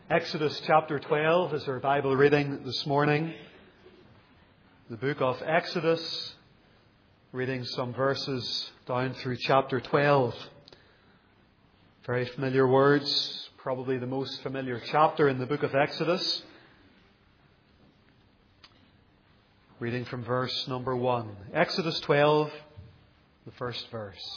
Exodus chapter 12 is our Bible reading this morning. The book of Exodus, reading some verses down through chapter 12. Very familiar words, probably the most familiar chapter in the book of Exodus. Reading from verse number 1. Exodus 12, the first verse.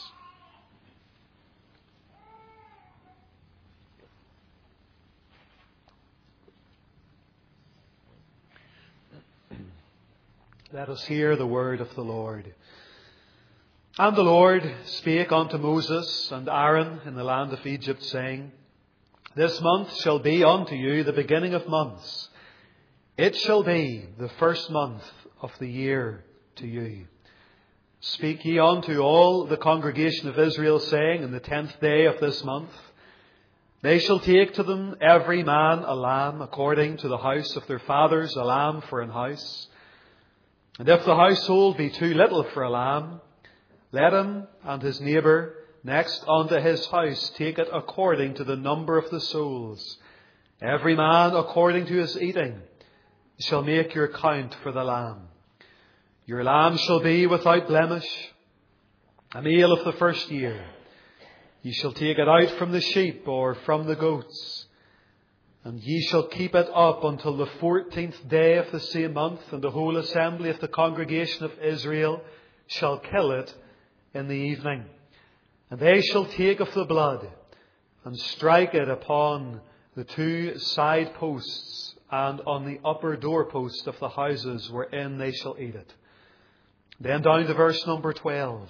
Let us hear the word of the Lord. And the Lord spake unto Moses and Aaron in the land of Egypt, saying, This month shall be unto you the beginning of months. It shall be the first month of the year to you. Speak ye unto all the congregation of Israel, saying, In the 10th day of this month, they shall take to them every man a lamb, according to the house of their fathers, a lamb for an house. And if the household be too little for a lamb, let him and his neighbour next unto his house take it according to the number of the souls. Every man according to his eating shall make your count for the lamb. Your lamb shall be without blemish, a male of the first year. Ye shall take it out from the sheep or from the goats. And ye shall keep it up until the 14th day of the same month, and the whole assembly of the congregation of Israel shall kill it in the evening. And they shall take of the blood, and strike it upon the two side posts, and on the upper doorpost of the houses wherein they shall eat it. Then down to verse number 12.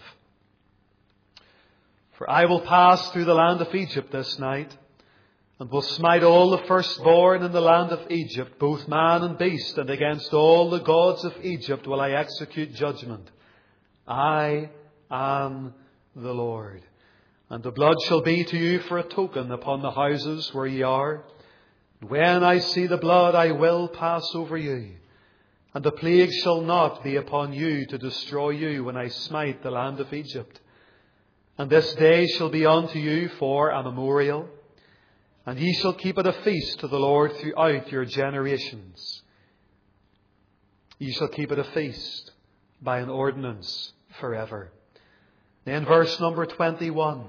For I will pass through the land of Egypt this night, and will smite all the firstborn in the land of Egypt, both man and beast, and against all the gods of Egypt will I execute judgment. I am the Lord. And the blood shall be to you for a token upon the houses where ye are. When I see the blood, I will pass over you. And the plague shall not be upon you to destroy you when I smite the land of Egypt. And this day shall be unto you for a memorial. And ye shall keep it a feast to the Lord throughout your generations. Ye shall keep it a feast by an ordinance forever. Then verse number 21.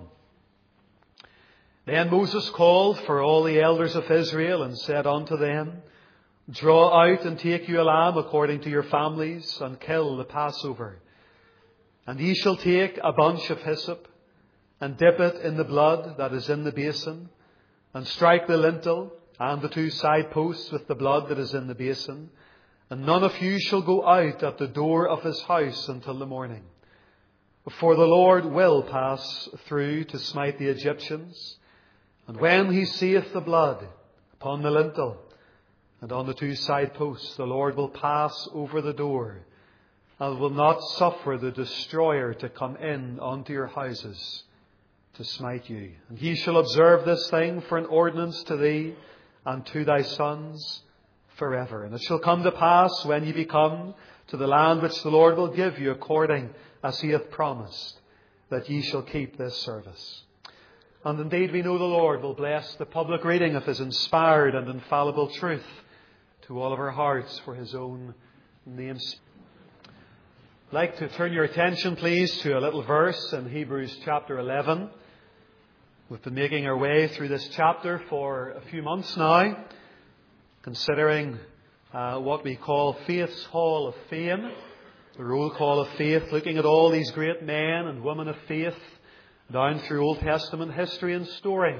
Then Moses called for all the elders of Israel and said unto them, Draw out and take you a lamb according to your families, and kill the Passover. And ye shall take a bunch of hyssop, and dip it in the blood that is in the basin, and strike the lintel and the two side posts with the blood that is in the basin. And none of you shall go out at the door of his house until the morning. For the Lord will pass through to smite the Egyptians. And when he seeth the blood upon the lintel and on the two side posts, the Lord will pass over the door, and will not suffer the destroyer to come in unto your houses to smite you. And ye shall observe this thing for an ordinance to thee and to thy sons forever. And it shall come to pass, when ye be come to the land which the Lord will give you according as he hath promised, that ye shall keep this service. And indeed we know the Lord will bless the public reading of his inspired and infallible truth to all of our hearts for his own name's. I'd like to turn your attention, please, to a little verse in Hebrews chapter 11. We've been making our way through this chapter for a few months now, considering what we call Faith's Hall of Fame, the roll call of faith, looking at all these great men and women of faith down through Old Testament history and story.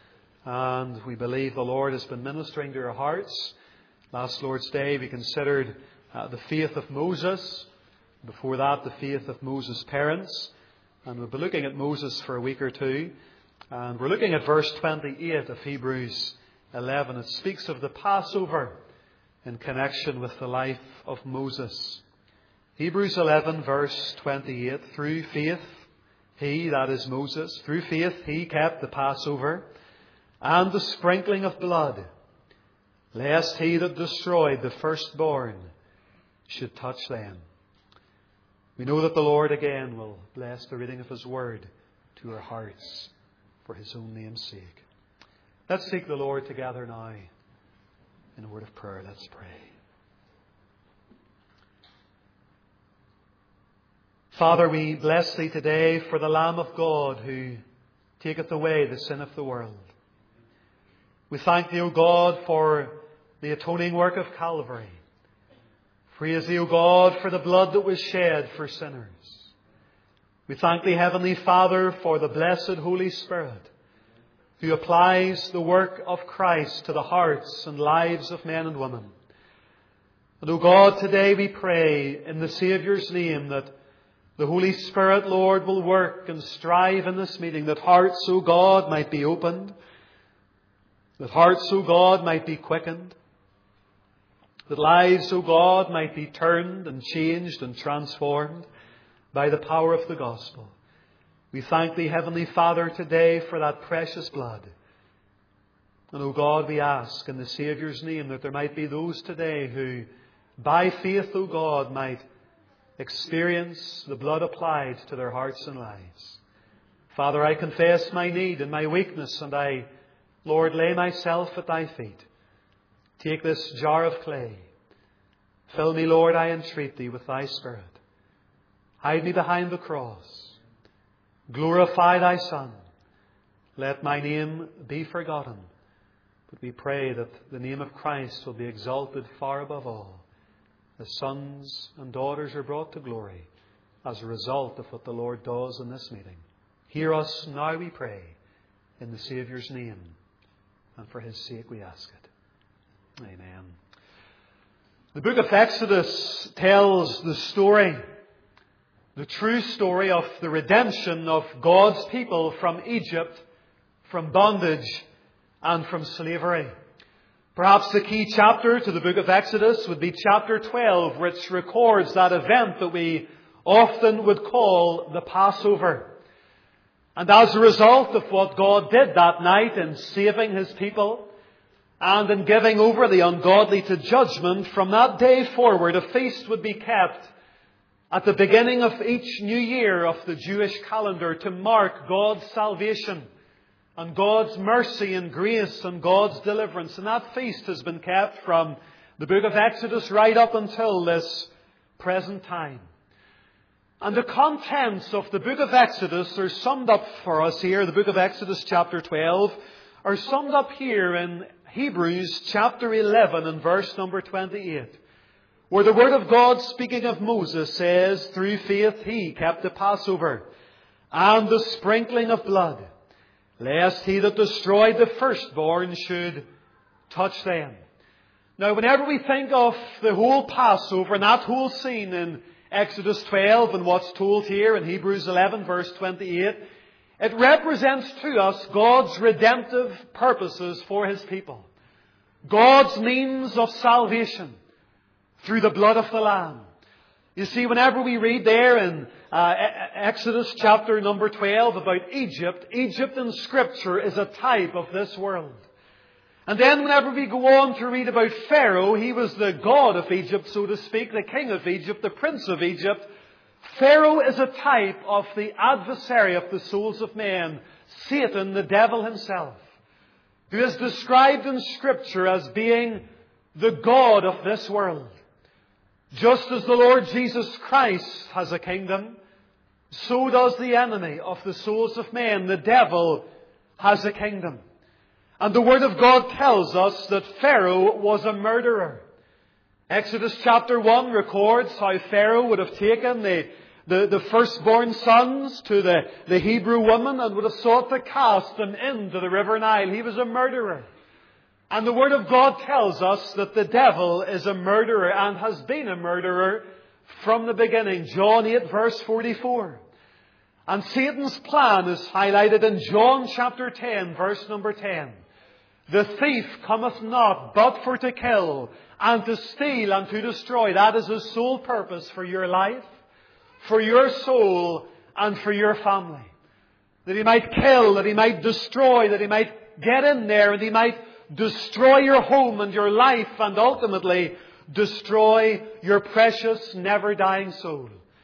And we believe the Lord has been ministering to our hearts. Last Lord's Day we considered the faith of Moses. Before that, the faith of Moses' parents. And we'll be looking at Moses for a week or two. And we're looking at verse 28 of Hebrews 11. It speaks of the Passover in connection with the life of Moses. Hebrews 11 verse 28. Through faith, he, that is Moses, through faith he kept the Passover and the sprinkling of blood, lest he that destroyed the firstborn should touch them. We know that the Lord again will bless the reading of his word to our hearts for his own name's sake. Let's seek the Lord together now in a word of prayer. Let's pray. Father, we bless Thee today for the Lamb of God who taketh away the sin of the world. We thank Thee, O God, for the atoning work of Calvary. Praise Thee, O God, for the blood that was shed for sinners. We thank Thee, Heavenly Father, for the blessed Holy Spirit who applies the work of Christ to the hearts and lives of men and women. And, O God, today we pray in the Saviour's name that the Holy Spirit, Lord, will work and strive in this meeting, that hearts, O God, might be opened, that hearts, O God, might be quickened, that lives, O God, might be turned and changed and transformed by the power of the gospel. We thank Thee, Heavenly Father, today for that precious blood. And, O God, we ask in the Saviour's name that there might be those today who, by faith, O God, might experience the blood applied to their hearts and lives. Father, I confess my need and my weakness, and I, Lord, lay myself at Thy feet. Take this jar of clay. Fill me, Lord, I entreat Thee, with Thy Spirit. Hide me behind the cross. Glorify Thy Son. Let my name be forgotten. But we pray that the name of Christ will be exalted far above all, as sons and daughters are brought to glory as a result of what the Lord does in this meeting. Hear us now, we pray, in the Saviour's name, and for His sake we ask it. Amen. The book of Exodus tells the story, the true story of the redemption of God's people from Egypt, from bondage, and from slavery. Perhaps the key chapter to the book of Exodus would be chapter 12, which records that event that we often would call the Passover. And as a result of what God did that night in saving His people and in giving over the ungodly to judgment, from that day forward a feast would be kept at the beginning of each new year of the Jewish calendar to mark God's salvation and God's mercy and grace and God's deliverance. And that feast has been kept from the book of Exodus right up until this present time. And the contents of the book of Exodus are summed up for us here. The book of Exodus chapter 12 are summed up here in Hebrews chapter 11 and verse number 28. Where the Word of God, speaking of Moses, says, through faith he kept the Passover and the sprinkling of blood, lest he that destroyed the firstborn should touch them. Now, whenever we think of the whole Passover and that whole scene in Exodus 12 and what's told here in Hebrews 11 verse 28, it represents to us God's redemptive purposes for His people. God's means of salvation through the blood of the Lamb. You see, whenever we read there in Exodus chapter number 12 about Egypt, Egypt in Scripture is a type of this world. And then whenever we go on to read about Pharaoh, he was the god of Egypt, so to speak, the king of Egypt, the prince of Egypt. Pharaoh is a type of the adversary of the souls of men, Satan, the devil himself, who is described in Scripture as being the god of this world. Just as the Lord Jesus Christ has a kingdom, so does the enemy of the souls of men, the devil, has a kingdom. And the Word of God tells us that Pharaoh was a murderer. Exodus chapter 1 records how Pharaoh would have taken the firstborn sons to the Hebrew woman and would have sought to cast them into the river Nile. He was a murderer. And the Word of God tells us that the devil is a murderer and has been a murderer from the beginning. John 8 verse 44. And Satan's plan is highlighted in John chapter 10 verse number 10. The thief cometh not but for to kill and to steal and to destroy. That is his sole purpose for your life, for your soul and for your family. That he might kill, that he might destroy, that he might get in there and he might destroy your home and your life and ultimately destroy your precious, never-dying soul.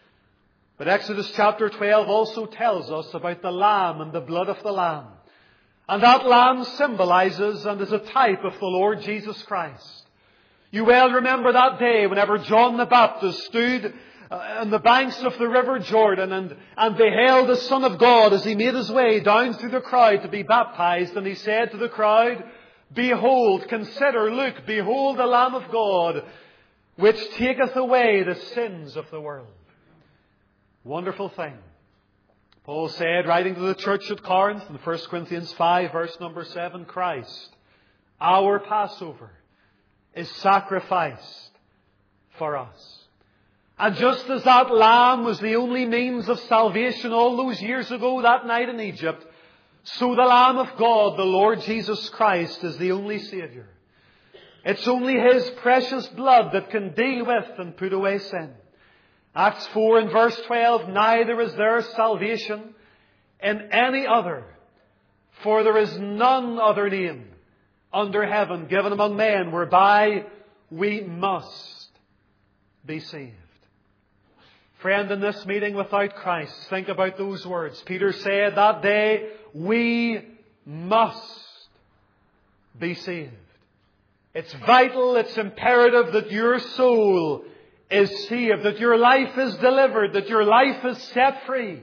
But Exodus chapter 12 also tells us about the Lamb and the blood of the Lamb. And that Lamb symbolizes and is a type of the Lord Jesus Christ. You well remember that day whenever John the Baptist stood on the banks of the River Jordan and beheld the Son of God as He made His way down through the crowd to be baptized. And He said to the crowd, "Behold, consider, look, behold the Lamb of God, which taketh away the sins of the world." Wonderful thing. Paul said, writing to the church at Corinth in 1 Corinthians 5, verse number 7, Christ, our Passover, is sacrificed for us. And just as that lamb was the only means of salvation all those years ago, that night in Egypt, so the Lamb of God, the Lord Jesus Christ, is the only Saviour. It's only His precious blood that can deal with and put away sin. Acts 4 and verse 12, "Neither is there salvation in any other, for there is none other name under heaven given among men whereby we must be saved." Friend, in this meeting without Christ, think about those words. Peter said that day, we must be saved. It's vital, it's imperative that your soul is saved, that your life is delivered, that your life is set free.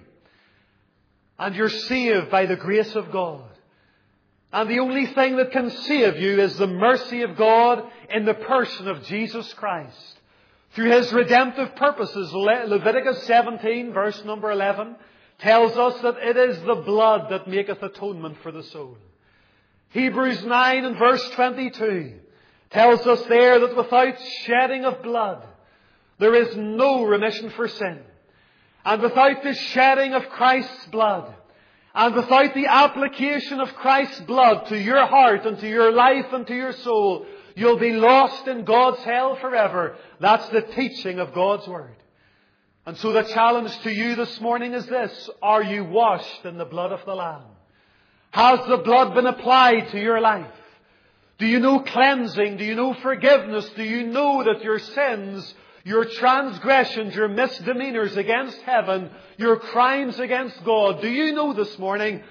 And you're saved by the grace of God. And the only thing that can save you is the mercy of God in the person of Jesus Christ. Through His redemptive purposes, Leviticus 17, verse number 11, tells us that it is the blood that maketh atonement for the soul. Hebrews 9 and verse 22 tells us there that without shedding of blood, there is no remission for sin. And without the shedding of Christ's blood, and without the application of Christ's blood to your heart and to your life and to your soul, you'll be lost in God's hell forever. That's the teaching of God's Word. And so the challenge to you this morning is this: are you washed in the blood of the Lamb? Has the blood been applied to your life? Do you know cleansing? Do you know forgiveness? Do you know that your sins, your transgressions, your misdemeanors against heaven, your crimes against God, do you know this morning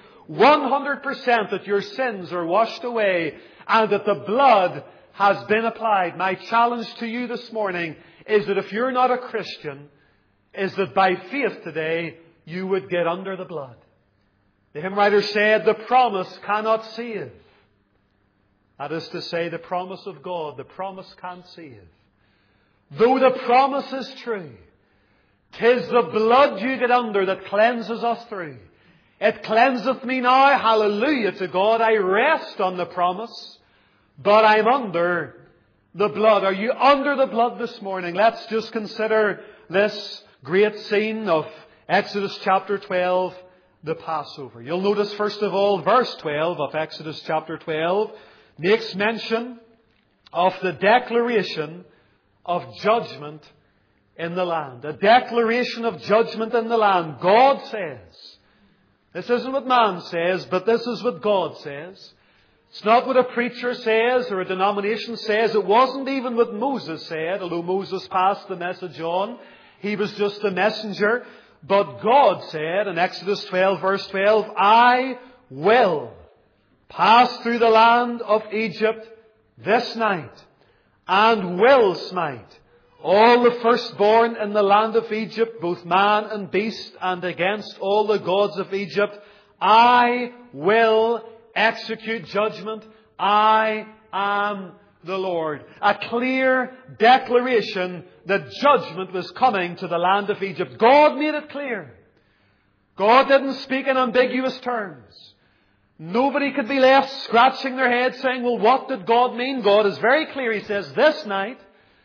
100% that your sins are washed away and that the blood has been applied? My challenge to you this morning is that if you're not a Christian, is that by faith today you would get under the blood. The hymn writer said, the promise cannot save. That is to say, the promise of God, the promise can't save. Though the promise is true, 'tis the blood you get under that cleanses us through. It cleanseth me now, hallelujah to God. I rest on the promise, but I'm under the blood. Are you under the blood this morning? Let's just consider this great scene of Exodus chapter 12, the Passover. You'll notice first of all, verse 12 of Exodus chapter 12 makes mention of the declaration of judgment in the land. A declaration of judgment in the land. God says. This isn't what man says, but this is what God says. It's not what a preacher says or a denomination says. It wasn't even what Moses said, although Moses passed the message on. He was just a messenger. But God said in Exodus 12, verse 12, I will pass through the land of Egypt this night, and will smite all the firstborn in the land of Egypt, both man and beast, and against all the gods of Egypt I will execute judgment. I am the Lord. A clear declaration that judgment was coming to the land of Egypt. God made it clear. God didn't speak in ambiguous terms. Nobody could be left scratching their head saying, well, what did God mean? God is very clear. He says, this night,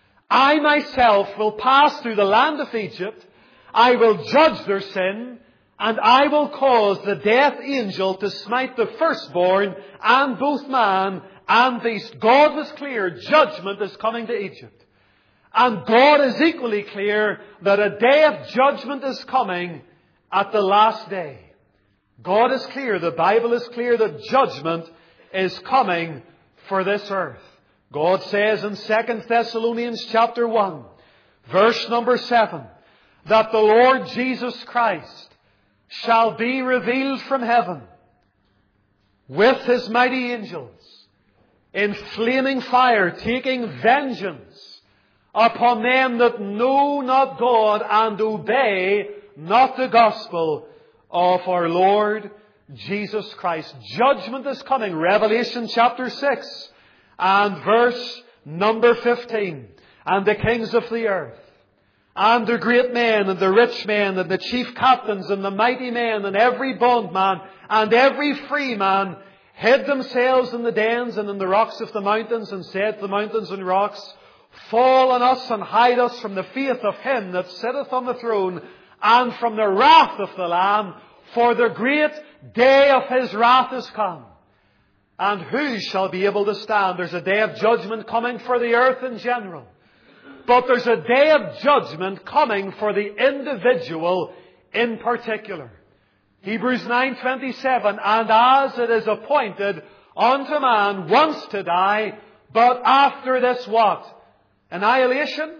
I myself will pass through the land of Egypt. I will judge their sin, and I will cause the death angel to smite the firstborn and both man and beast. God was clear. Judgment is coming to Egypt. And God is equally clear that a day of judgment is coming at the last day. God is clear, the Bible is clear that judgment is coming for this earth. God says in 2 Thessalonians chapter 1, verse number 7, that the Lord Jesus Christ shall be revealed from heaven with His mighty angels in flaming fire, taking vengeance upon them that know not God and obey not the gospel of our Lord Jesus Christ. Judgment is coming. Revelation chapter 6 and verse number 15. And the kings of the earth, and the great men, and the rich men, and the chief captains, and the mighty men, and every bondman, and every free man, hid themselves in the dens and in the rocks of the mountains, and said to the mountains and rocks, Fall on us, and hide us from the face of him that sitteth on the throne, and from the wrath of the Lamb, for the great day of his wrath is come. And who shall be able to stand? There's a day of judgment coming for the earth in general. But there's a day of judgment coming for the individual in particular. Hebrews 9:27, And as it is appointed unto man once to die, but after this what? Annihilation?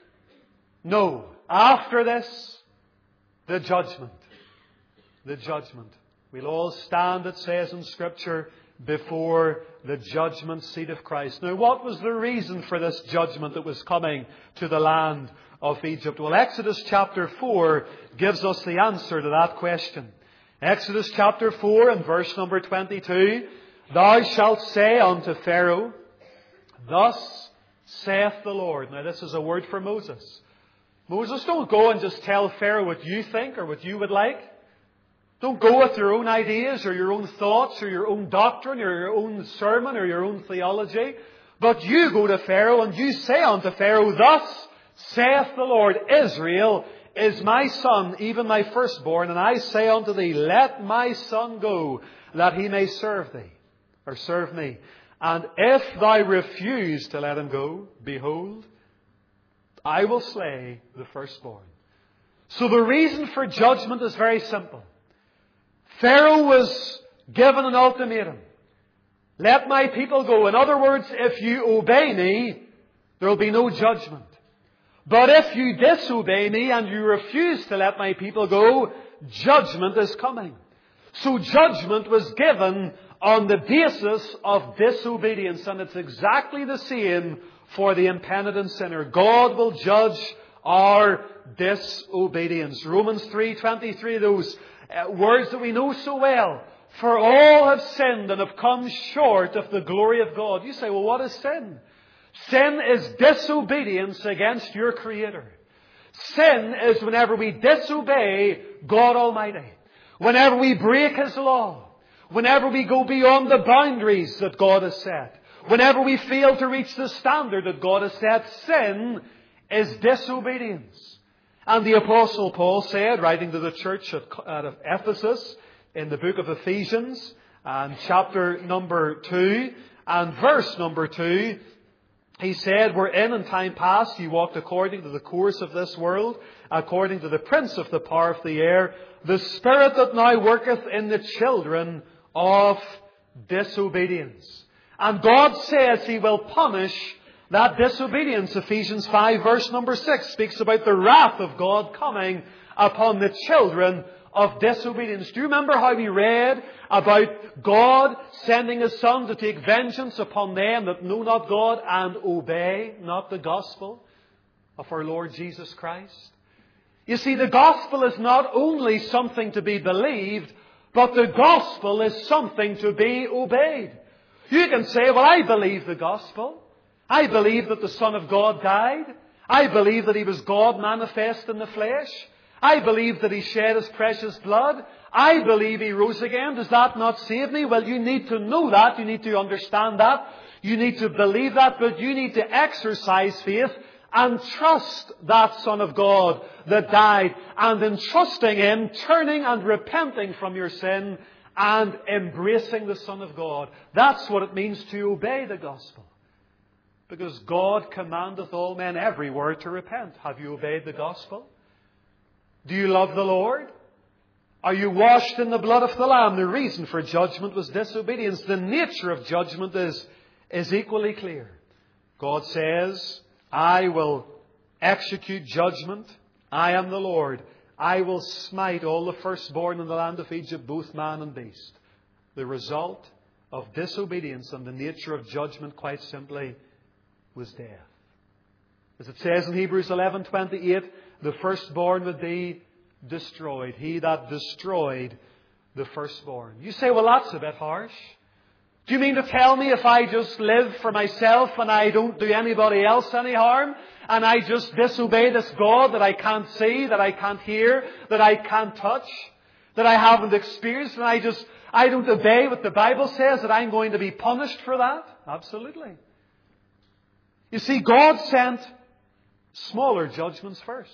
No. After this, the judgment. The judgment. We'll all stand, it says in Scripture, before the judgment seat of Christ. Now, what was the reason for this judgment that was coming to the land of Egypt? Well, Exodus chapter 4 gives us the answer to that question. Exodus chapter 4 and verse number 22, Thou shalt say unto Pharaoh, Thus saith the Lord. Now, this is a word for Moses. Moses, don't go and just tell Pharaoh what you think or what you would like. Don't go with your own ideas or your own thoughts or your own doctrine or your own sermon or your own theology. But you go to Pharaoh and you say unto Pharaoh, Thus saith the Lord, Israel is my son, even my firstborn. And I say unto thee, Let my son go, that he may serve thee, or serve me. And if thou refuse to let him go, behold, I will slay the firstborn. So the reason for judgment is very simple. Pharaoh was given an ultimatum. Let my people go. In other words, if you obey me, there will be no judgment. But if you disobey me and you refuse to let my people go, judgment is coming. So judgment was given on the basis of disobedience. And it's exactly the same for the impenitent sinner. God will judge our disobedience. Romans 3:23, those words that we know so well. For all have sinned and have come short of the glory of God. You say, well, what is sin? Sin is disobedience against your Creator. Sin is whenever we disobey God Almighty. Whenever we break His law. Whenever we go beyond the boundaries that God has set. Whenever we fail to reach the standard that God has set. Sin is disobedience. And the Apostle Paul said, writing to the church at Ephesus, in the book of Ephesians, and chapter number 2, and verse number 2, he said, Wherein in time past ye walked according to the course of this world, according to the prince of the power of the air, the spirit that now worketh in the children of disobedience. And God says He will punish that disobedience. Ephesians 5 verse number 6 speaks about the wrath of God coming upon the children of disobedience. Do you remember how we read about God sending His Son to take vengeance upon them that know not God and obey not the gospel of our Lord Jesus Christ? You see, the gospel is not only something to be believed, but the gospel is something to be obeyed. You can say, well, I believe the gospel. I believe that the Son of God died. I believe that He was God manifest in the flesh. I believe that He shed His precious blood. I believe He rose again. Does that not save me? Well, you need to know that. You need to understand that. You need to believe that. But you need to exercise faith and trust that Son of God that died. And in trusting Him, turning and repenting from your sin and embracing the Son of God. That's what it means to obey the gospel. Because God commandeth all men everywhere to repent. Have you obeyed the gospel? Do you love the Lord? Are you washed in the blood of the Lamb? The reason for judgment was disobedience. The nature of judgment is equally clear. God says, I will execute judgment. I am the Lord. I will smite all the firstborn in the land of Egypt, both man and beast. The result of disobedience and the nature of judgment, quite simply, was death. As it says in Hebrews 11:28, the firstborn would be destroyed. He that destroyed the firstborn. You say, well, that's a bit harsh. Do you mean to tell me if I just live for myself and I don't do anybody else any harm, and I just disobey this God that I can't see, that I can't hear, that I can't touch, that I haven't experienced, and I don't obey what the Bible says, that I'm going to be punished for that? Absolutely. You see, God sent smaller judgments first.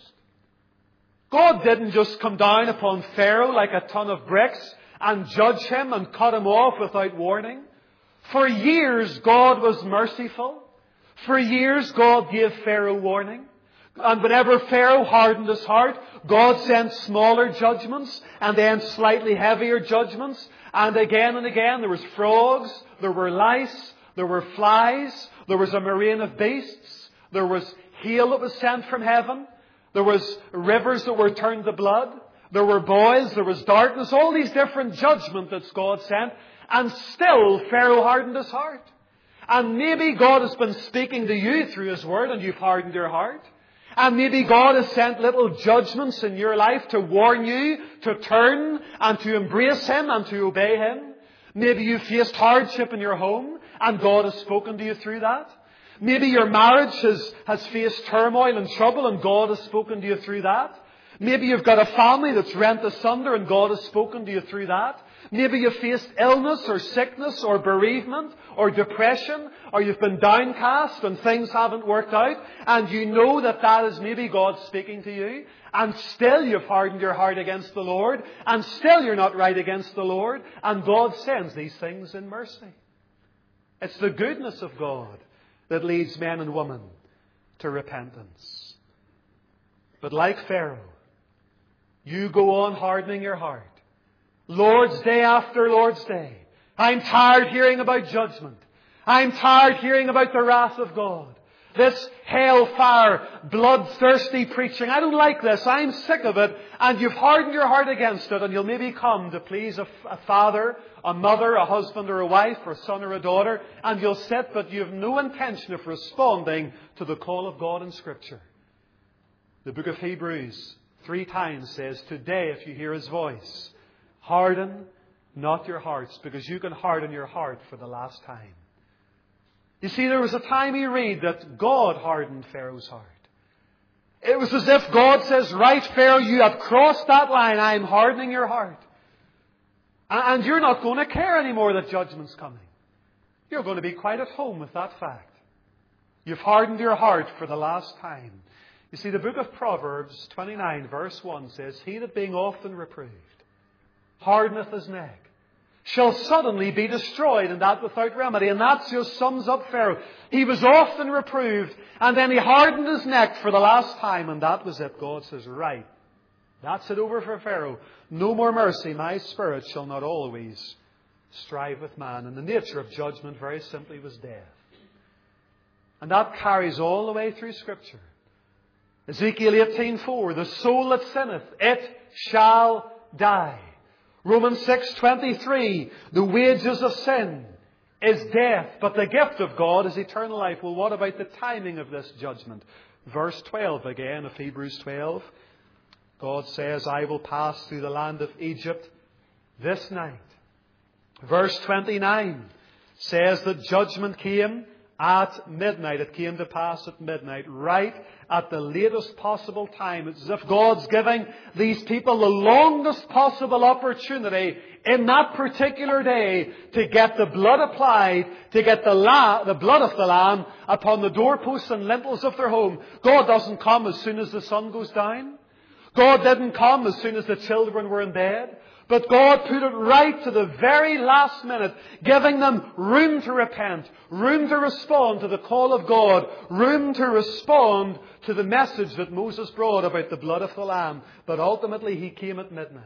God didn't just come down upon Pharaoh like a ton of bricks and judge him and cut him off without warning. For years, God was merciful. For years, God gave Pharaoh warning. And whenever Pharaoh hardened his heart, God sent smaller judgments and then slightly heavier judgments. And again, there was frogs, there were lice, there were flies, there was a murrain of beasts, there was hail that was sent from heaven, there was rivers that were turned to blood, there were boils, there was darkness, all these different judgments that God sent. And still, Pharaoh hardened his heart. And maybe God has been speaking to you through His Word and you've hardened your heart. And maybe God has sent little judgments in your life to warn you to turn and to embrace Him and to obey Him. Maybe you faced hardship in your home and God has spoken to you through that. Maybe your marriage has faced turmoil and trouble and God has spoken to you through that. Maybe you've got a family that's rent asunder and God has spoken to you through that. Maybe you've faced illness or sickness or bereavement or depression, or you've been downcast and things haven't worked out, and you know that is maybe God speaking to you, and still you've hardened your heart against the Lord, and still you're not right against the Lord, and God sends these things in mercy. It's the goodness of God that leads men and women to repentance. But like Pharaoh, you go on hardening your heart. Lord's Day after Lord's Day. I'm tired hearing about judgment. I'm tired hearing about the wrath of God. This hellfire, bloodthirsty preaching. I don't like this. I'm sick of it. And you've hardened your heart against it. And you'll maybe come to please a father, a mother, a husband or a wife, or a son or a daughter. And you'll sit, but you have no intention of responding to the call of God in Scripture. The book of Hebrews 3 times says, today if you hear His voice, harden not your hearts, because you can harden your heart for the last time. You see, there was a time you read that God hardened Pharaoh's heart. It was as if God says, right, Pharaoh, you have crossed that line. I am hardening your heart. And you're not going to care anymore that judgment's coming. You're going to be quite at home with that fact. You've hardened your heart for the last time. You see, the book of Proverbs 29 verse 1 says, he that being often reproved hardeneth his neck shall suddenly be destroyed, and that without remedy. And that just sums up Pharaoh. He was often reproved, and then he hardened his neck for the last time, and that was it. God says, right, that's it over for Pharaoh. No more mercy. My spirit shall not always strive with man. And the nature of judgment, very simply, was death. And that carries all the way through Scripture. Ezekiel 18:4, the soul that sinneth, it shall die. Romans 6:23, the wages of sin is death, but the gift of God is eternal life. Well, what about the timing of this judgment? Verse 12 again of Hebrews 12. God says, I will pass through the land of Egypt this night. Verse 29 says that judgment came at midnight. It came to pass at midnight, right at the latest possible time. It's as if God's giving these people the longest possible opportunity in that particular day to get the blood applied, to get the blood of the Lamb upon the doorposts and lintels of their home. God doesn't come as soon as the sun goes down. God didn't come as soon as the children were in bed. But God put it right to the very last minute, giving them room to repent, room to respond to the call of God, room to respond to the message that Moses brought about the blood of the Lamb. But ultimately He came at midnight.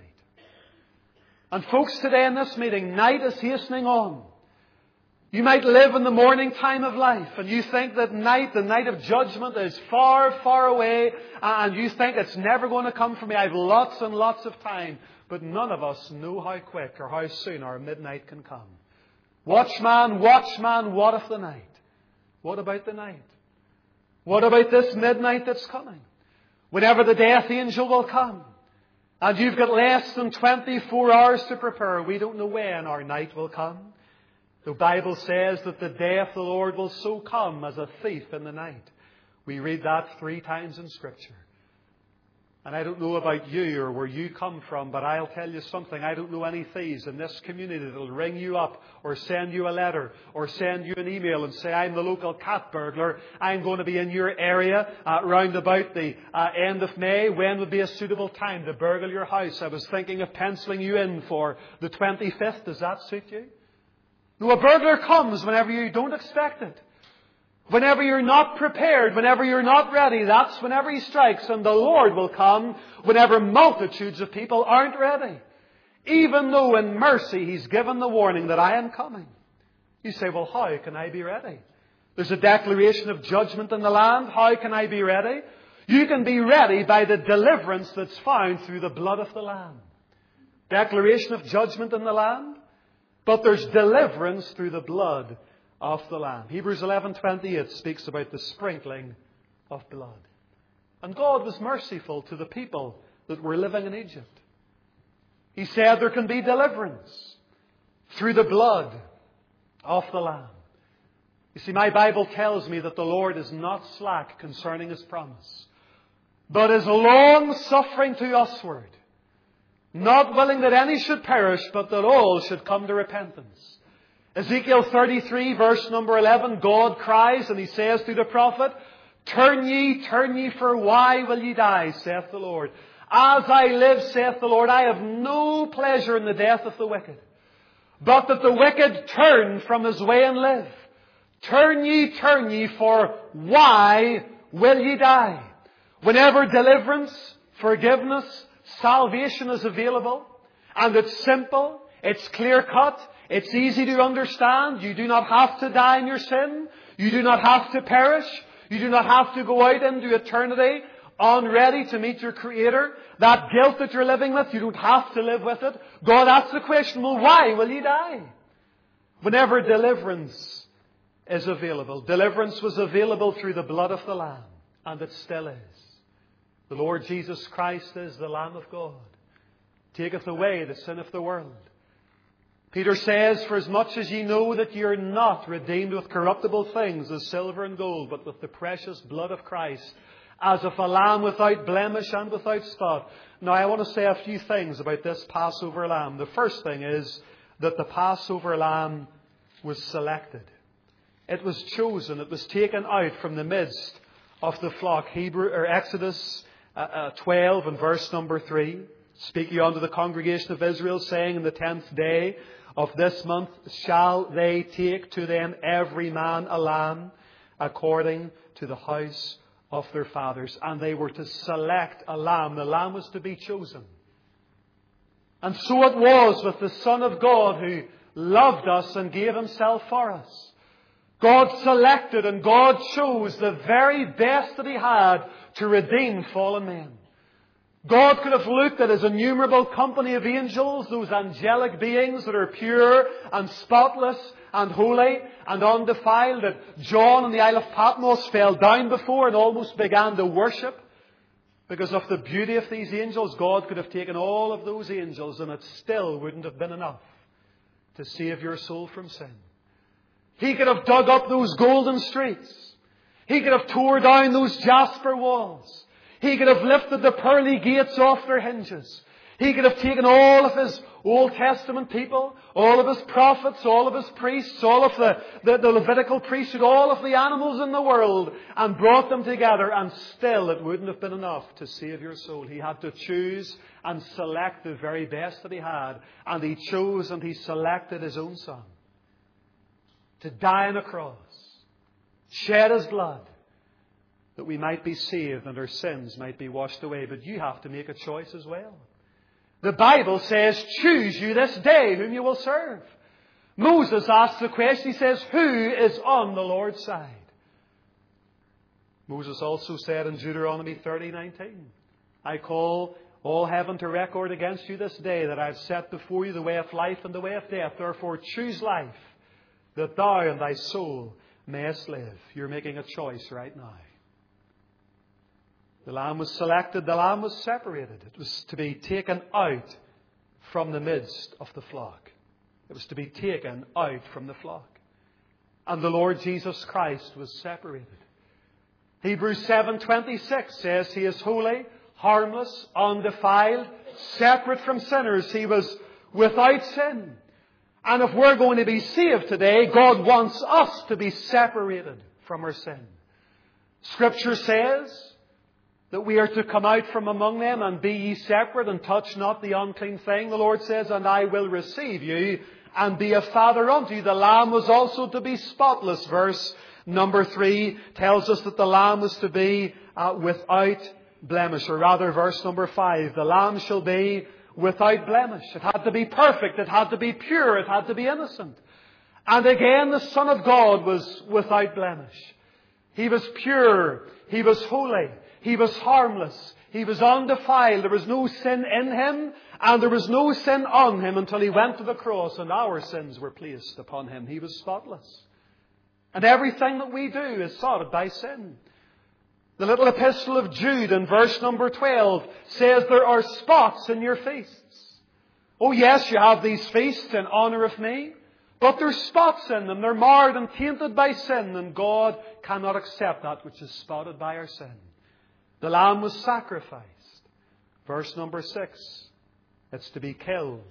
And folks, today in this meeting, night is hastening on. You might live in the morning time of life and you think that night, the night of judgment, is far, far away, and you think it's never going to come for me. I have lots and lots of time. But none of us know how quick or how soon our midnight can come. Watchman, watchman, what of the night? What about the night? What about this midnight that's coming? Whenever the death angel will come, and you've got less than 24 hours to prepare, we don't know when our night will come. The Bible says that the day of the Lord will so come as a thief in the night. We read that 3 times in Scripture. And I don't know about you or where you come from, but I'll tell you something. I don't know any thieves in this community that will ring you up or send you a letter or send you an email and say, I'm the local cat burglar. I'm going to be in your area round about the end of May. When would be a suitable time to burgle your house? I was thinking of penciling you in for the 25th. Does that suit you? No, a burglar comes whenever you don't expect it. Whenever you're not prepared, whenever you're not ready, that's whenever He strikes. And the Lord will come whenever multitudes of people aren't ready. Even though in mercy He's given the warning that I am coming. You say, well, how can I be ready? There's a declaration of judgment in the land. How can I be ready? You can be ready by the deliverance that's found through the blood of the Lamb. Declaration of judgment in the land. But there's deliverance through the blood of the Lamb. Hebrews 11:28 speaks about the sprinkling of blood. And God was merciful to the people that were living in Egypt. He said there can be deliverance through the blood of the Lamb. You see, my Bible tells me that the Lord is not slack concerning His promise, but is long-suffering to usward, not willing that any should perish, but that all should come to repentance. Ezekiel 33, verse number 11, God cries and He says to the prophet, turn ye, for why will ye die, saith the Lord. As I live, saith the Lord, I have no pleasure in the death of the wicked, but that the wicked turn from his way and live. Turn ye, for why will ye die? Whenever deliverance, forgiveness, salvation is available, and it's simple, it's clear-cut, it's easy to understand. You do not have to die in your sin. You do not have to perish. You do not have to go out into eternity unready to meet your Creator. That guilt that you're living with, you don't have to live with it. God asks the question, well, why will you die? Whenever deliverance is available. Deliverance was available through the blood of the Lamb, and it still is. The Lord Jesus Christ is the Lamb of God. Taketh away the sin of the world. Peter says, for as much as ye know that ye are not redeemed with corruptible things as silver and gold, but with the precious blood of Christ, as of a lamb without blemish and without spot. Now I want to say a few things about this Passover lamb. The first thing is that the Passover lamb was selected. It was chosen. It was taken out from the midst of the flock. Exodus 12 and verse number 3. Speak ye unto the congregation of Israel, saying, in the 10th day of this month shall they take to them every man a lamb according to the house of their fathers. And they were to select a lamb. The lamb was to be chosen. And so it was with the Son of God who loved us and gave Himself for us. God selected and God chose the very best that He had to redeem fallen men. God could have looked at His innumerable company of angels, those angelic beings that are pure and spotless and holy and undefiled, that John on the Isle of Patmos fell down before and almost began to worship. Because of the beauty of these angels, God could have taken all of those angels and it still wouldn't have been enough to save your soul from sin. He could have dug up those golden streets. He could have tore down those jasper walls. He could have lifted the pearly gates off their hinges. He could have taken all of His Old Testament people, all of His prophets, all of His priests, all of the Levitical priesthood, all of the animals in the world, and brought them together, and still it wouldn't have been enough to save your soul. He had to choose and select the very best that He had. And He chose and He selected His own Son to die on a cross, shed His blood, that we might be saved and our sins might be washed away. But you have to make a choice as well. The Bible says, choose you this day whom you will serve. Moses asks the question, he says, who is on the Lord's side? Moses also said in Deuteronomy 30:19, I call all heaven to record against you this day that I have set before you the way of life and the way of death. Therefore choose life that thou and thy soul mayest live. You're making a choice right now. The lamb was selected. The lamb was separated. It was to be taken out from the midst of the flock. It was to be taken out from the flock. And the Lord Jesus Christ was separated. Hebrews 7:26 says He is holy, harmless, undefiled, separate from sinners. He was without sin. And if we're going to be saved today, God wants us to be separated from our sin. Scripture says that we are to come out from among them and be ye separate and touch not the unclean thing. The Lord says, and I will receive you and be a father unto you. The lamb was also to be spotless. Verse number 3 tells us that the lamb was to be without blemish. Or rather, verse number 5, the lamb shall be without blemish. It had to be perfect. It had to be pure. It had to be innocent. And again, the Son of God was without blemish. He was pure. He was holy. He was harmless. He was undefiled. There was no sin in Him, and there was no sin on Him until He went to the cross and our sins were placed upon Him. He was spotless. And everything that we do is sodded by sin. The little epistle of Jude in verse number 12 says there are spots in your feasts. Oh yes, you have these feasts in honour of me, but there's spots in them. They're marred and tainted by sin, and God cannot accept that which is spotted by our sin. The lamb was sacrificed. Verse number 6, it's to be killed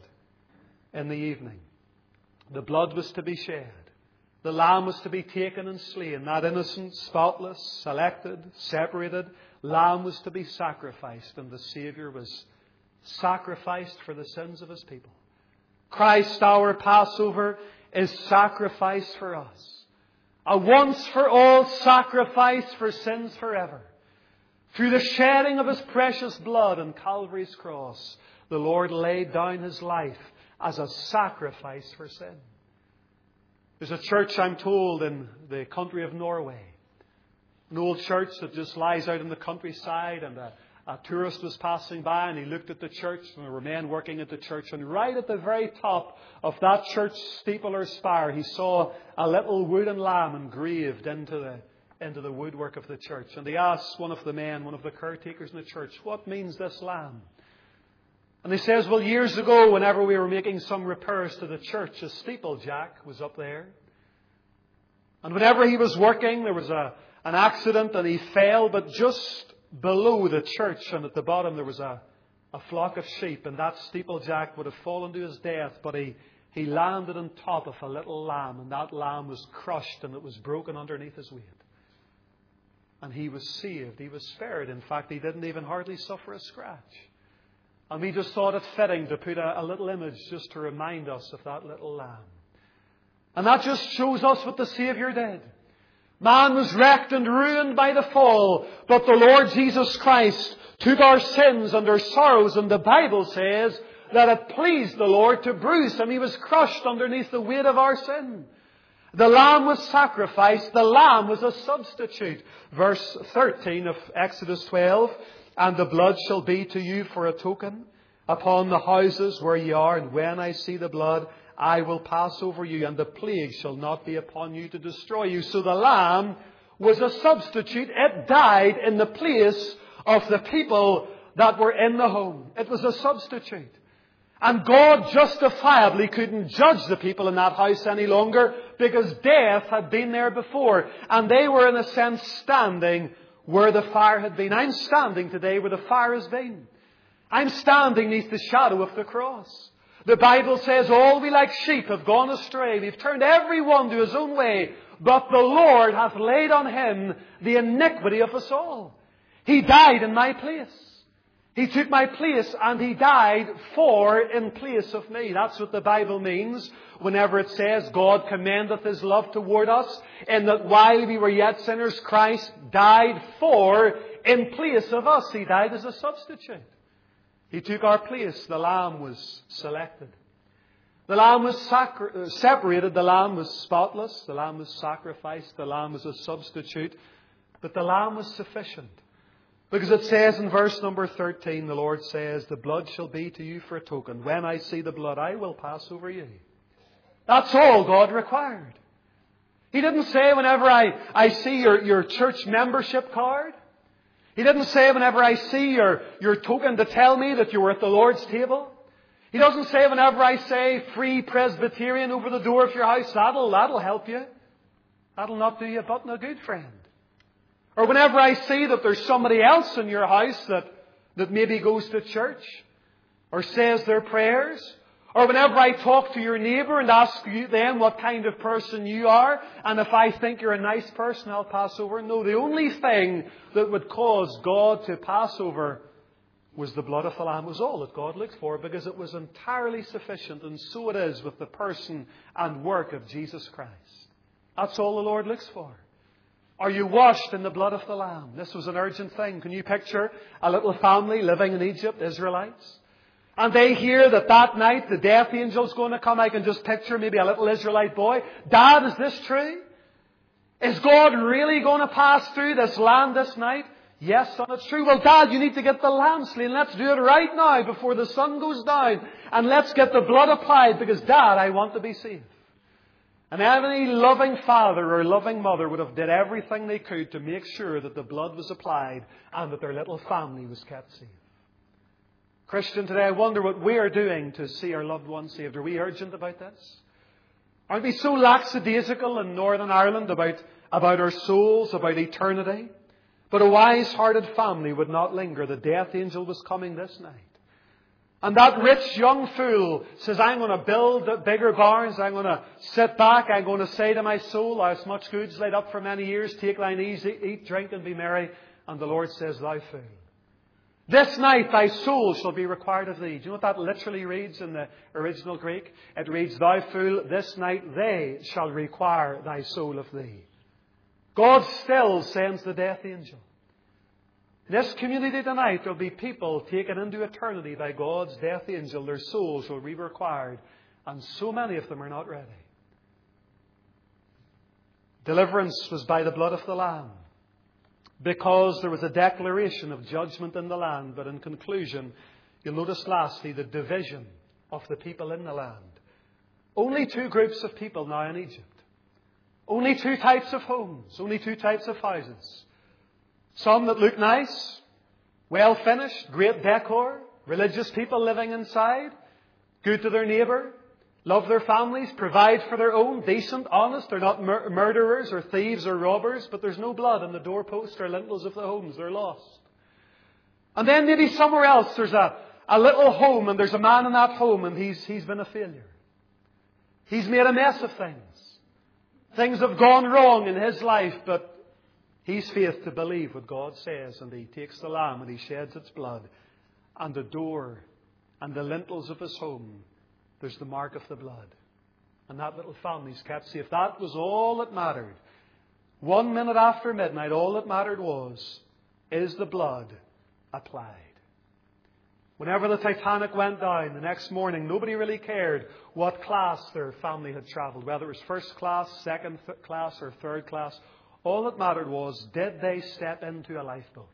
in the evening. The blood was to be shed. The lamb was to be taken and slain. That innocent, spotless, selected, separated lamb was to be sacrificed. And the Saviour was sacrificed for the sins of His people. Christ, our Passover, is sacrificed for us. A once-for-all sacrifice for sins forever. Through the shedding of His precious blood on Calvary's cross, the Lord laid down His life as a sacrifice for sin. There's a church, I'm told, in the country of Norway. An old church that just lies out in the countryside, and a tourist was passing by and he looked at the church, and there were men working at the church, and right at the very top of that church steeple or spire he saw a little wooden lamb engraved into the woodwork of the church. And he asked one of the men, one of the caretakers in the church, what means this lamb? And he says, well, years ago, whenever we were making some repairs to the church, a steeplejack was up there. And whenever he was working, there was an accident and he fell, but just below the church and at the bottom there was a flock of sheep, and that steeplejack would have fallen to his death, but he landed on top of a little lamb, and that lamb was crushed and it was broken underneath his weight. And he was saved. He was spared. In fact, he didn't even hardly suffer a scratch. And we just thought it fitting to put a little image just to remind us of that little lamb. And that just shows us what the Saviour did. Man was wrecked and ruined by the fall, but the Lord Jesus Christ took our sins and our sorrows, and the Bible says that it pleased the Lord to bruise Him. He was crushed underneath the weight of our sin. The lamb was sacrificed. The lamb was a substitute. Verse 13 of Exodus 12, and the blood shall be to you for a token upon the houses where ye are, and when I see the blood, I will pass over you, and the plague shall not be upon you to destroy you. So the lamb was a substitute. It died in the place of the people that were in the home. It was a substitute. And God justifiably couldn't judge the people in that house any longer, because death had been there before. And they were, in a sense, standing where the fire had been. I'm standing today where the fire has been. I'm standing beneath the shadow of the cross. The Bible says, all we like sheep have gone astray. We've turned every one to his own way. But the Lord hath laid on Him the iniquity of us all. He died in my place. He took my place, and He died in place of me. That's what the Bible means whenever it says God commendeth His love toward us, in that while we were yet sinners, Christ died in place of us. He died as a substitute. He took our place. The lamb was selected. The lamb was separated. The lamb was spotless. The lamb was sacrificed. The lamb was a substitute. But the lamb was sufficient. Because it says in verse number 13, the Lord says, the blood shall be to you for a token. When I see the blood, I will pass over you. That's all God required. He didn't say whenever I see your church membership card. He didn't say whenever I see your token to tell me that you were at the Lord's table. He doesn't say whenever I say free Presbyterian over the door of your house, that'll help you. That'll not do you but no good, friend. Or whenever I see that there's somebody else in your house that maybe goes to church or says their prayers. Or whenever I talk to your neighbour and ask you them what kind of person you are, and if I think you're a nice person, I'll pass over. No, the only thing that would cause God to pass over was the blood of the Lamb. It was all that God looked for, because it was entirely sufficient. And so it is with the person and work of Jesus Christ. That's all the Lord looks for. Are you washed in the blood of the Lamb? This was an urgent thing. Can you picture a little family living in Egypt, Israelites? And they hear that night the death angel's going to come. I can just picture maybe a little Israelite boy. Dad, is this true? Is God really going to pass through this land this night? Yes, son, it's true. Well, Dad, you need to get the lamb slain. Let's do it right now before the sun goes down. And let's get the blood applied, because, Dad, I want to be saved. And any loving father or loving mother would have did everything they could to make sure that the blood was applied and that their little family was kept safe. Christian, today I wonder what we are doing to see our loved ones saved. Are we urgent about this? Aren't we so lackadaisical in Northern Ireland about our souls, about eternity? But a wise-hearted family would not linger. The death angel was coming this night. And that rich young fool says, I'm going to build bigger barns. I'm going to sit back. I'm going to say to my soul, thou hast much goods laid up for many years. Take thine ease, eat, drink, and be merry. And the Lord says, thou fool, this night thy soul shall be required of thee. Do you know what that literally reads in the original Greek? It reads, thou fool, this night they shall require thy soul of thee. God still sends the death angel. In this community tonight, there will be people taken into eternity by God's death angel. Their souls will be required, and so many of them are not ready. Deliverance was by the blood of the Lamb, because there was a declaration of judgment in the land. But in conclusion, you'll notice lastly the division of the people in the land. Only two groups of people now in Egypt. Only two types of homes. Only two types of houses. Some that look nice, well finished, great decor, religious people living inside, good to their neighbour, love their families, provide for their own, decent, honest. They're not murderers or thieves or robbers, but there's no blood on the doorposts or lintels of the homes. They're lost. And then maybe somewhere else there's a little home, and there's a man in that home, and he's been a failure. He's made a mess of things. Things have gone wrong in his life, but he's faith to believe what God says, and he takes the lamb and he sheds its blood. And the door and the lintels of his home, there's the mark of the blood. And that little family's kept safe. That was all that mattered. 1 minute after midnight, all that mattered was, is the blood applied? Whenever the Titanic went down the next morning, nobody really cared what class their family had travelled, whether it was first class, second class, or third class. All that mattered was, did they step into a lifeboat?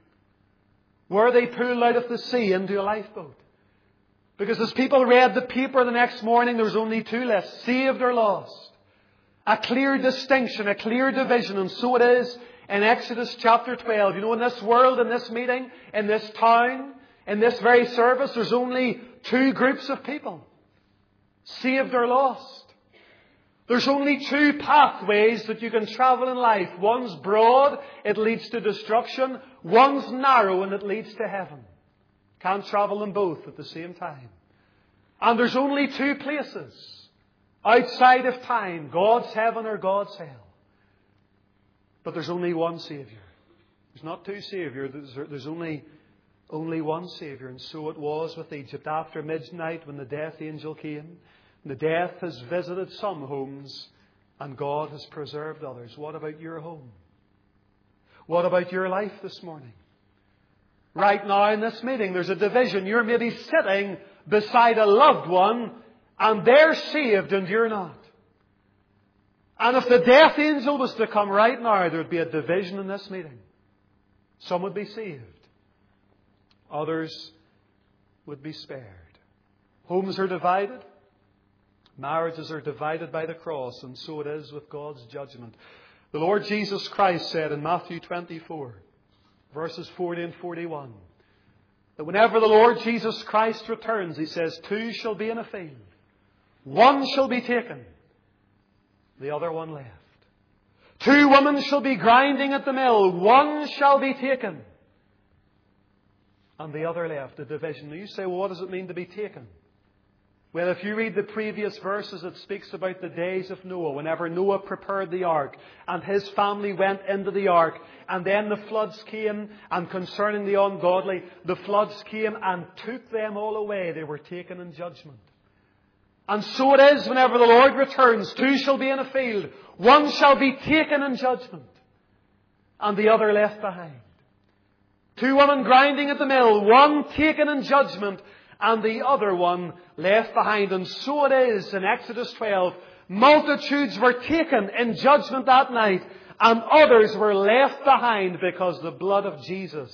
Were they pulled out of the sea into a lifeboat? Because as people read the paper the next morning, there was only two lists, saved or lost. A clear distinction, a clear division, and so it is in Exodus chapter 12. You know, in this world, in this meeting, in this town, in this very service, there's only two groups of people. Saved or lost. There's only two pathways that you can travel in life. One's broad, it leads to destruction. One's narrow, and it leads to heaven. Can't travel them both at the same time. And there's only two places outside of time, God's heaven or God's hell. But there's only one Saviour. There's not two Saviours. There's only one Saviour. And so it was with Egypt. After midnight, when the death angel came, the death has visited some homes and God has preserved others. What about your home? What about your life this morning? Right now in this meeting, there's a division. You're maybe sitting beside a loved one and they're saved and you're not. And if the death angel was to come right now, there would be a division in this meeting. Some would be saved. Others would be spared. Homes are divided. Marriages are divided by the cross, and so it is with God's judgment. The Lord Jesus Christ said in Matthew 24, verses 40 and 41, that whenever the Lord Jesus Christ returns, He says, 2 shall be in a field. 1 shall be taken, the other one left. 2 women shall be grinding at the mill. 1 shall be taken, and the other left. A division. Now you say, well, what does it mean to be taken? Well, if you read the previous verses, it speaks about the days of Noah, whenever Noah prepared the ark and his family went into the ark, and then the floods came, and concerning the ungodly, the floods came and took them all away. They were taken in judgment. And so it is whenever the Lord returns. 2 shall be in a field. 1 shall be taken in judgment, and the other left behind. 2 women grinding at the mill. 1 taken in judgment, and the other one left behind. And so it is in Exodus 12. Multitudes were taken in judgment that night, and others were left behind because the blood of Jesus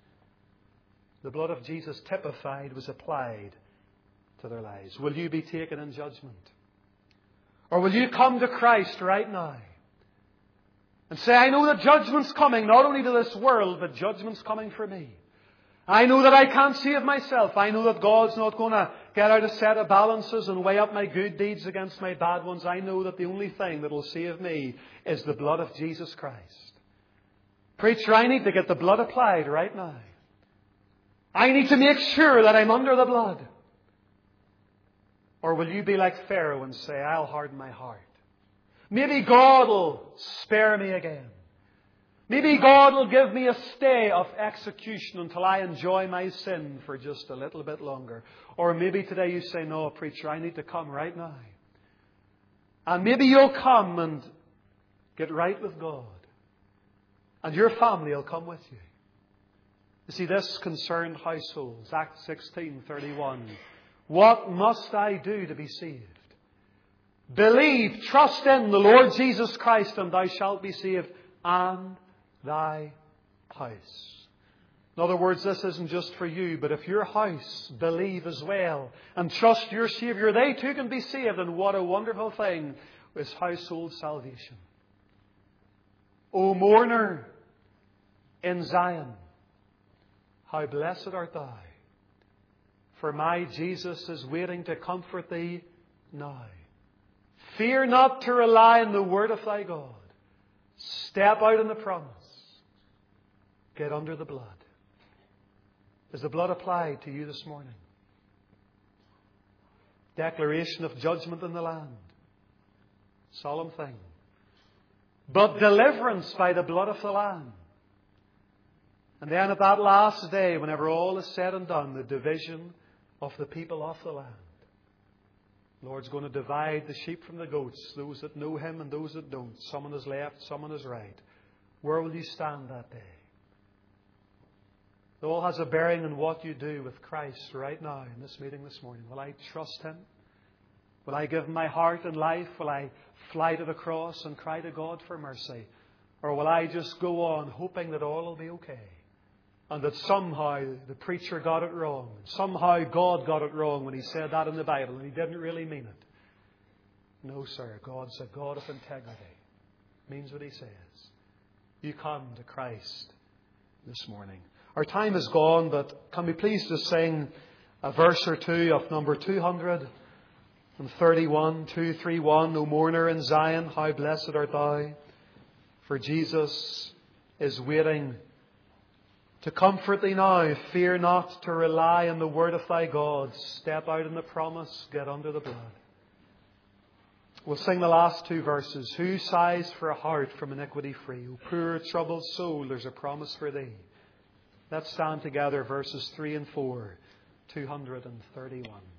typified, was applied to their lives. Will you be taken in judgment? Or will you come to Christ right now and say, I know that judgment's coming, not only to this world, but judgment's coming for me. I know that I can't save myself. I know that God's not going to get out a set of balances and weigh up my good deeds against my bad ones. I know that the only thing that will save me is the blood of Jesus Christ. Preacher, I need to get the blood applied right now. I need to make sure that I'm under the blood. Or will you be like Pharaoh and say, I'll harden my heart. Maybe God will spare me again. Maybe God will give me a stay of execution until I enjoy my sin for just a little bit longer. Or maybe today you say, no, preacher, I need to come right now. And maybe you'll come and get right with God. And your family will come with you. You see, this concerned households. Acts 16:31. What must I do to be saved? Believe, trust in the Lord Jesus Christ, and thou shalt be saved, and thy house. In other words, this isn't just for you, but if your house believe as well and trust your Saviour, they too can be saved. And what a wonderful thing is household salvation. O mourner in Zion, how blessed art thou, for my Jesus is waiting to comfort thee now. Fear not to rely on the word of thy God. Step out in the promise. Get under the blood. Is the blood applied to you this morning? Declaration of judgment in the land. Solemn thing. But deliverance by the blood of the Lamb. And then at that last day, whenever all is said and done, the division of the people of the land. The Lord's going to divide the sheep from the goats, those that know Him and those that don't. Some on His left, some on His right. Where will you stand that day? It all has a bearing on what you do with Christ right now in this meeting this morning. Will I trust Him? Will I give Him my heart and life? Will I fly to the cross and cry to God for mercy? Or will I just go on hoping that all will be okay? And that somehow the preacher got it wrong. Somehow God got it wrong when He said that in the Bible and He didn't really mean it. No, sir. God's a God of integrity. Means what He says. You come to Christ this morning. Our time is gone, but can we please just sing a verse or two of number 231, 231. O mourner in Zion, how blessed art thou, for Jesus is waiting to comfort thee now. Fear not to rely on the word of thy God. Step out in the promise. Get under the blood. We'll sing the last 2 verses. Who sighs for a heart from iniquity free? O poor troubled soul, there's a promise for thee. Let's stand together, verses 3 and 4, 231.